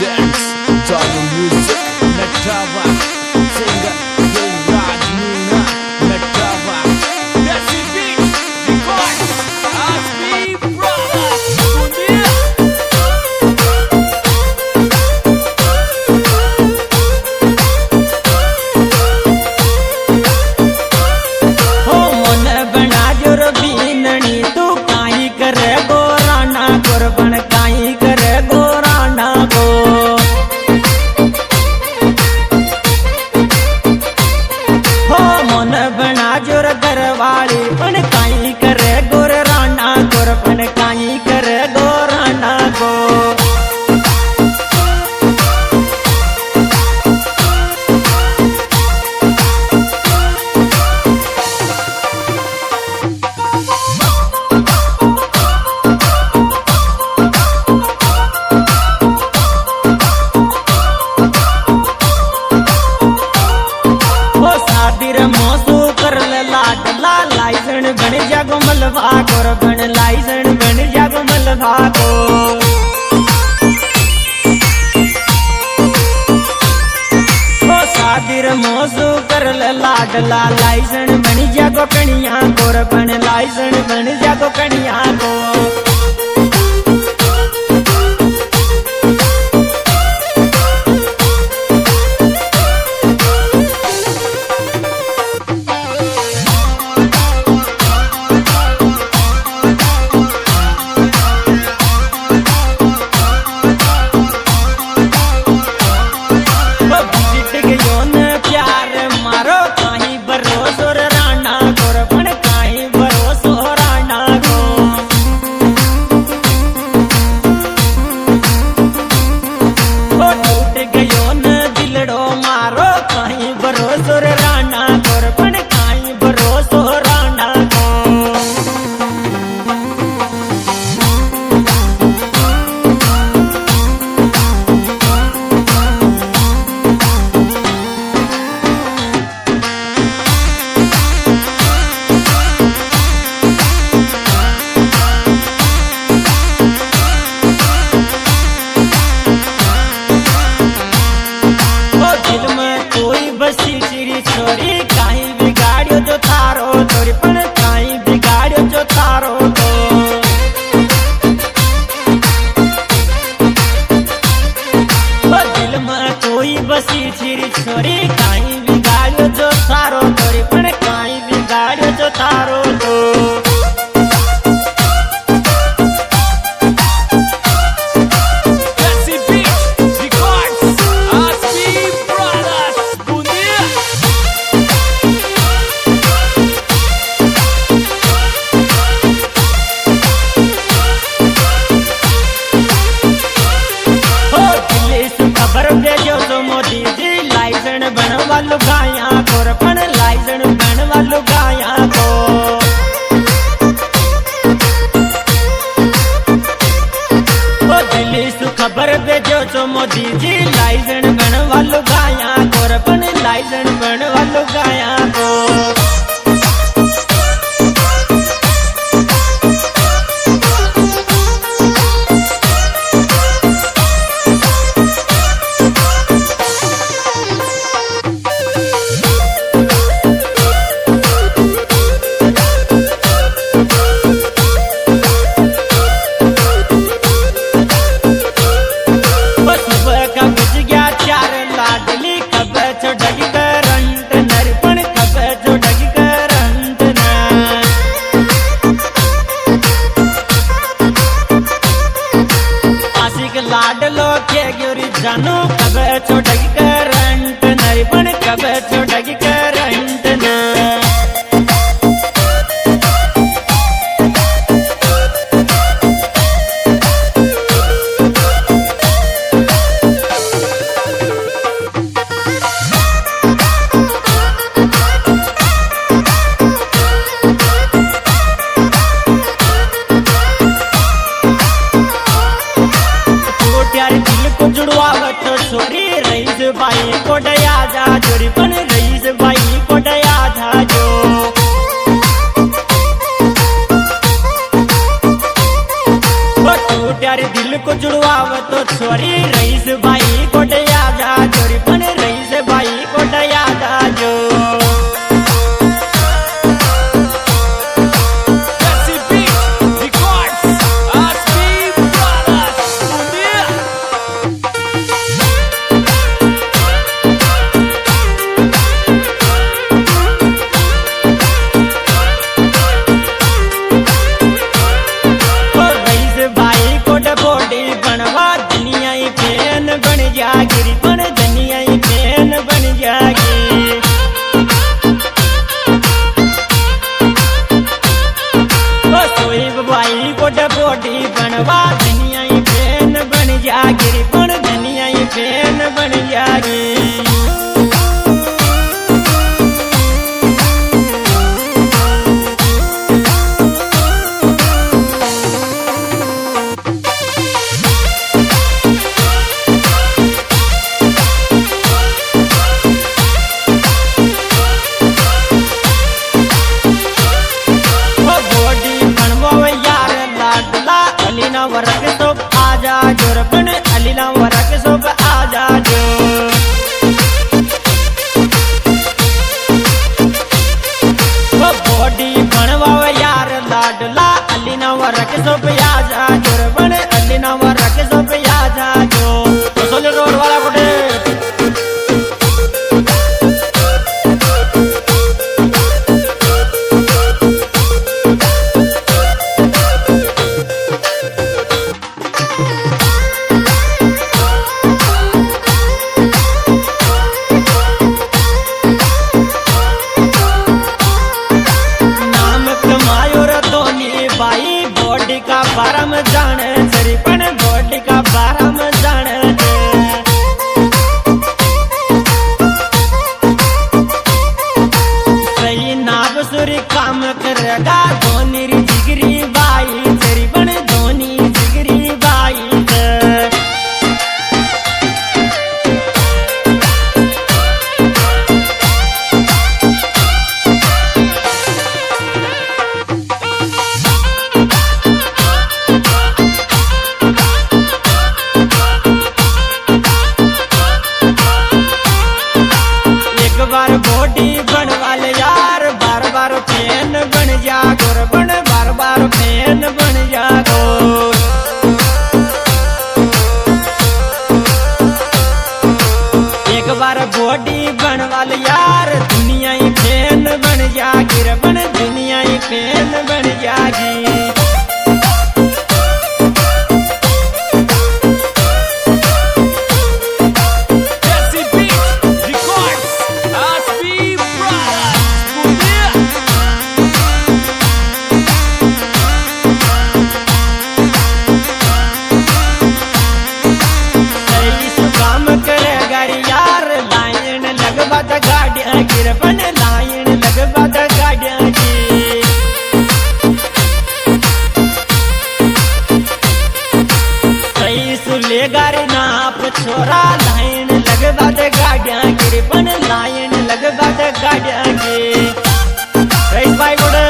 presents Jalu Music Natava Singer Dilraj Meena Natava Desi Beats Records Asmi Brothers Dunia हो मन बना जो रबीननी तू काई करे गोराना कुर्बन काई करे गोराना को हो मन बना जो घरवाली पण काई करे गोराना कुर्बन काई करे गोराना को मोसू कर लाडला लाइसन बन जागो मलवा गोर बन लाइसन बन जागो मलवा को सादिर मोसू कर लाडला लाइसन बन जागो कणिया गोर बन लाइसन बन जागो कणिया को छोरी काई बिगाड़ो जो थारो छोरी पण काई बिगाड़ो जो थारो तो दिल में कोई बसी छिरी छोरी काई बिगाड़ो जो थारो छोरी पण काई बिगाड़ो जो थारो तो वालू गाया गोरपन लाइसन बन वालू गाया को ओ दिल्ली सु खबर भेजो तो मोदी जी लाइसन बन वालू गाया गोरपन लाइसन बन वालू गाया को लाडलो के गिरी जानू कब छोटगी करंट नहीं बन कब छोटगी करंट न छोरी रईस बाई को डया जा जोरी बन रईस बाई को डया जा जो प्यारे दिल को जुड़वाव तो छोरी रईस रईस भाई कोटया जा जोरी पण रईस भाई कोटया जा जो Jesse Beat Records, Aspi Brothers, India. ओ रईस भाई कोट बॉडी बनवा दुनिया ही फैन बन जागिरी पण दुनिया ही फैन बन जागी ओ सोईब भाई कोट बॉडी बनवा दुनिया ही फैन बन जागिरी पण दुनिया ही फैन बन जागी अलीना वरक सोप आजा जोर पण अलीना वरक सोप आजा जो ओ बॉडी बनवाव यार लाडला अलीना वरक सोप आजा जोर पण अलीना वरक सोप आजा जो सोल रोड वाला कुठे बॉडी का बारम जान सरी पण बॉडी का बारम जान सही नाव सुरी काम करेगा धोनी री जिगरी बाई सरी पण धोनी जिगरी बाई बार बॉडी बनवाल यार बार बार फैन बन जागो बन बार बार फैन बन जागो एक बार बॉडी बनवाल यार दुनिया ही फैन बन जागी बन दुनिया ही फैन बन जागी गाड़ियां गिरबन लाइन लगवा गाड़ियां की सही सुले गाड़ी नाप छोरा लाइन लगवा गाड़ियां गिरबन लाइन लगवा गाड़ियां की रईस भाई गुड़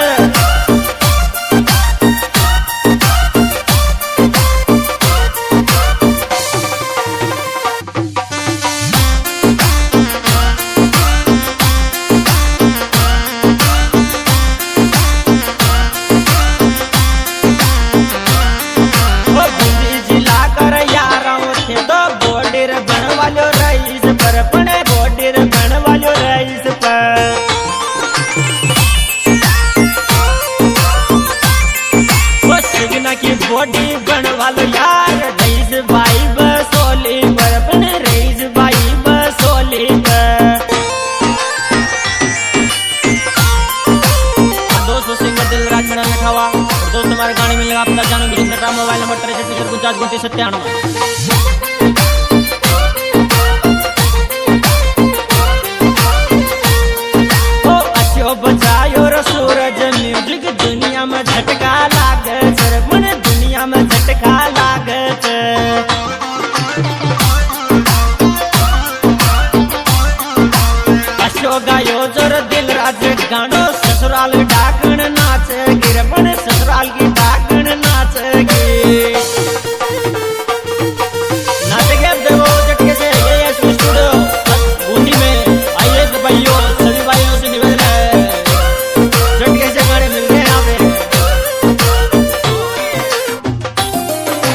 बॉडी बनवालो यार रईस भाई बसोली पर बन रईस भाई बसोली दोस्तों सिंगर दिल राज मेरा लिखा हुआ और दोस्त हमारे गाने में लगा आपका जानो गिरंदा मोबाइल नंबर 63492997 बजायो रे सूरज म्यूजिक दुनिया में झटका लागे सरबन दुनिया में झटका लागे अशोक गायो जोर दिल राज गान